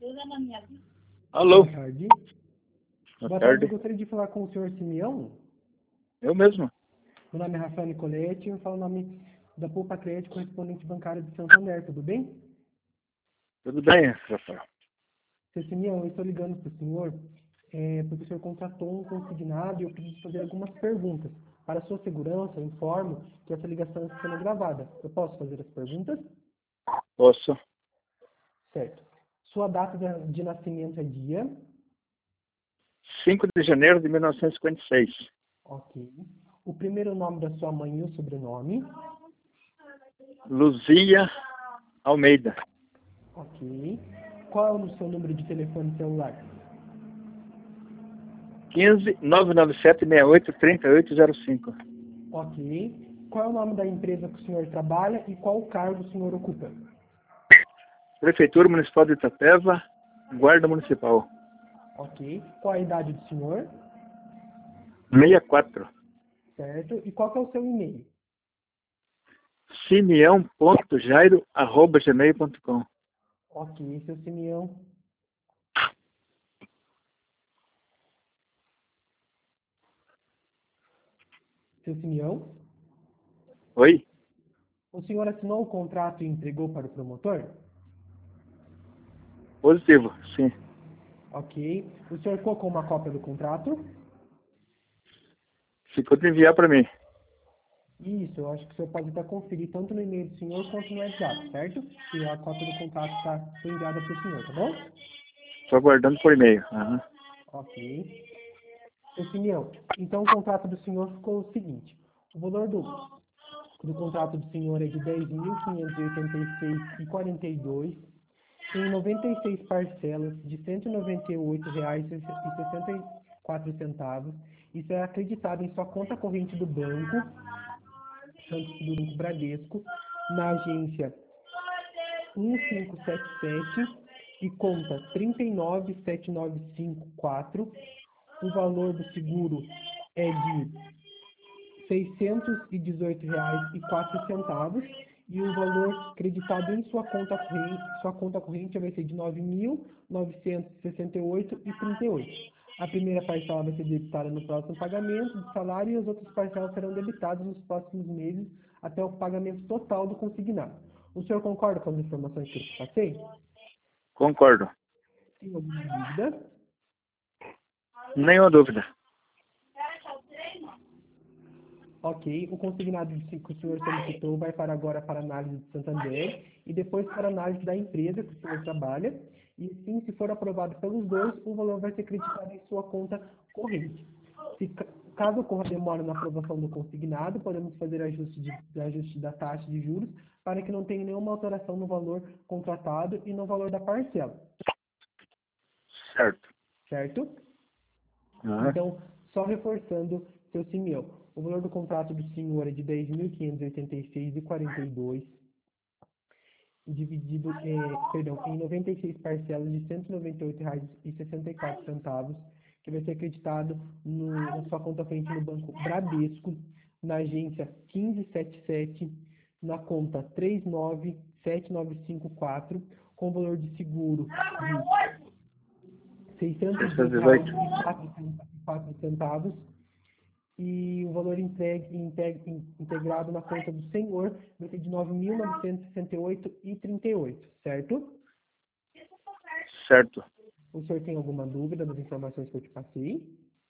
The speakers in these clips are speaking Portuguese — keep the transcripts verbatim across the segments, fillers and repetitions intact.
Alô, Boa tarde. boa Boa tarde, tarde. eu gostaria de falar com o senhor Simeão. Eu mesmo. Meu nome é Rafael Nicoletti e eu falo o nome da Poupa Crédito, correspondente bancário de Santander, tudo bem? Tudo bem, Rafael? Seu Simeão, eu estou ligando para o senhor é, porque o senhor contratou um consignado e eu preciso fazer algumas perguntas. Para a sua segurança, eu informo que essa ligação está sendo gravada. Eu posso fazer as perguntas? Posso. Certo. Sua data de, de nascimento é dia? cinco de janeiro de mil novecentos e cinquenta e seis. Ok. O primeiro nome da sua mãe e o sobrenome? Luzia Almeida. Ok. Qual é o seu número de telefone celular? quinze, nove nove sete, seis oito, três oito zero cinco. Ok. Qual é o nome da empresa que o senhor trabalha e qual cargo o senhor ocupa? Prefeitura Municipal de Itapeva, Guarda Municipal. Ok. Qual a idade do senhor? sessenta e quatro. Certo. E qual que é o seu e-mail? simeão ponto jairo arroba gmail ponto com. Ok, seu Simeão. Seu Simeão? Oi? O senhor assinou o contrato e entregou para o promotor? Positivo, sim. Ok. O senhor colocou uma cópia do contrato? Ficou de enviar para mim. Isso, eu acho que o senhor pode até conferir tanto no e-mail do senhor quanto no WhatsApp, certo? Se a cópia do contrato está foi enviada para o senhor, tá bom? Estou aguardando por e-mail. Aham. Ok. Seu Simeão, então o contrato do senhor ficou o seguinte. O valor do, do contrato do senhor é de dez mil quinhentos e oitenta e seis reais e quarenta e dois centavos em noventa e seis parcelas de cento e noventa e oito reais e sessenta e quatro centavos. Isso é acreditado em sua conta corrente do banco, do Banco Bradesco, na agência um cinco sete sete e conta trinta e nove mil setecentos e cinquenta e quatro. O valor do seguro é de seiscentos e dezoito reais e quatro centavos e o valor creditado em sua conta corrente, sua conta corrente vai ser de nove mil novecentos e sessenta e oito reais e trinta e oito centavos. A primeira parcela vai ser debitada no próximo pagamento do salário e as outras parcelas serão debitadas nos próximos meses até o pagamento total do consignado. O senhor concorda com as informações que eu te passei? Concordo. Tem alguma dúvida? Nenhuma dúvida. Ok, o consignado que o senhor solicitou vai para agora para análise de Santander e depois para análise da empresa que o senhor trabalha. E sim, se for aprovado pelos dois, o valor vai ser creditado em sua conta corrente. Se, caso ocorra demora na aprovação do consignado, podemos fazer ajuste, de, ajuste da taxa de juros para que não tenha nenhuma alteração no valor contratado e no valor da parcela. Certo. Certo? Aham. Então, só reforçando, seu Simeão, o valor do contrato do senhor é de dez mil quinhentos e oitenta e seis reais e quarenta e dois centavos, dividido é, perdão, em noventa e seis parcelas de cento e noventa e oito reais e sessenta e quatro centavos, que vai ser acreditado no, na sua conta corrente no Banco Bradesco, na agência quinze setenta e sete, na conta três nove sete nove cinco quatro, com valor de seguro de seiscentos e dezoito reais seiscentos e dezoito. e quatro centavos e o valor entregue, integ, integrado na conta do senhor vai ser de nove mil novecentos e sessenta e oito reais e trinta e oito centavos, certo? Certo. O senhor tem alguma dúvida das informações que eu te passei?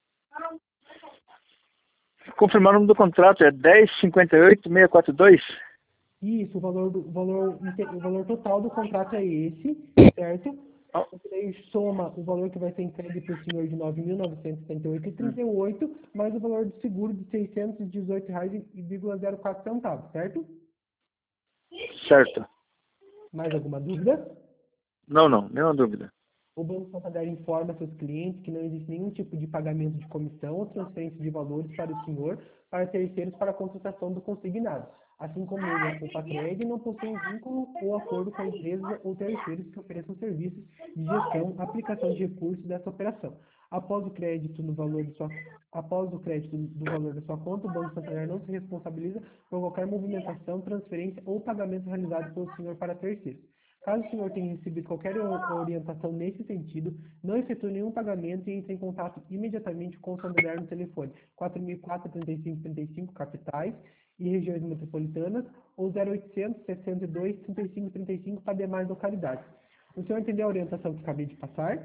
Confirmar o nome do contrato é dez cinquenta e oito seiscentos e quarenta e dois. Isso, o valor, do, o valor, inte- o valor total do contrato é esse, certo? Oh, Você daí soma o valor que vai ser entregue para o senhor de nove mil novecentos e sessenta e oito reais e hum, trinta e oito centavos, mais o valor do seguro de seiscentos e dezoito reais e zero quatro centavos, certo? certo. Mais alguma dúvida? Não, não, nenhuma dúvida. O Banco Santander informa seus clientes que não existe nenhum tipo de pagamento de comissão ou transferência de valores para o senhor para terceiros para a contratação do consignado. Assim como ele, a Compacred, não possui vínculo ou acordo com empresas ou terceiros que ofereçam serviços de gestão, aplicação de recursos dessa operação. Após o crédito no valor de sua Após o crédito do valor da sua conta, o Banco Santander não se responsabiliza por qualquer movimentação, transferência ou pagamento realizado pelo senhor para terceiros. Caso o senhor tenha recebido qualquer o- orientação nesse sentido, não efetue nenhum pagamento e entre em contato imediatamente com o Santander no telefone quatro mil e quatro, trinta e cinco, trinta e cinco, capitais e regiões metropolitanas, ou zero oitocentos, sessenta e dois, trinta e cinco, trinta e cinco para demais localidades. O senhor entendeu a orientação que acabei de passar?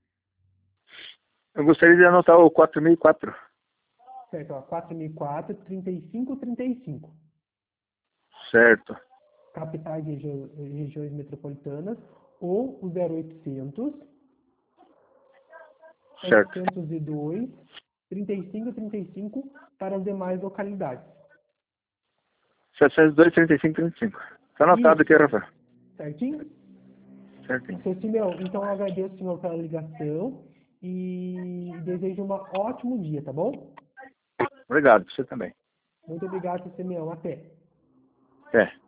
Eu gostaria de anotar o quatro mil e quatro. Certo, ó, quatro mil e quatro, trinta e cinco, trinta e cinco. Certo, Capitais e regi- regiões metropolitanas, ou o zero oitocentos, certo. setecentos e dois, trinta e cinco, trinta e cinco para as demais localidades. setecentos e dois, trinta e cinco, trinta e cinco. Tá anotado aqui, Isso, Rafael. certinho? Certinho. Seu Simeão, então eu agradeço, senhor, pela ligação e desejo um ótimo dia, tá bom? Obrigado, você também. Muito obrigado, seu Simeão. Até. É.